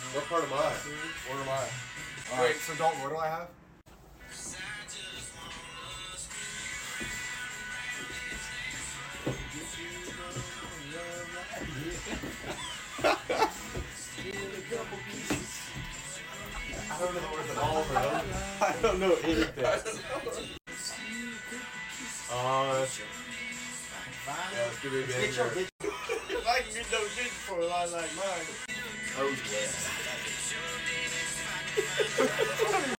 What part am I? What am I? Wait, so Dalton, what do I have? I don't know the words at all, bro. I don't know anything. Yeah, it's gonna be big. Get your bitch. If I can get no bitch for a line like mine. Oh, yeah.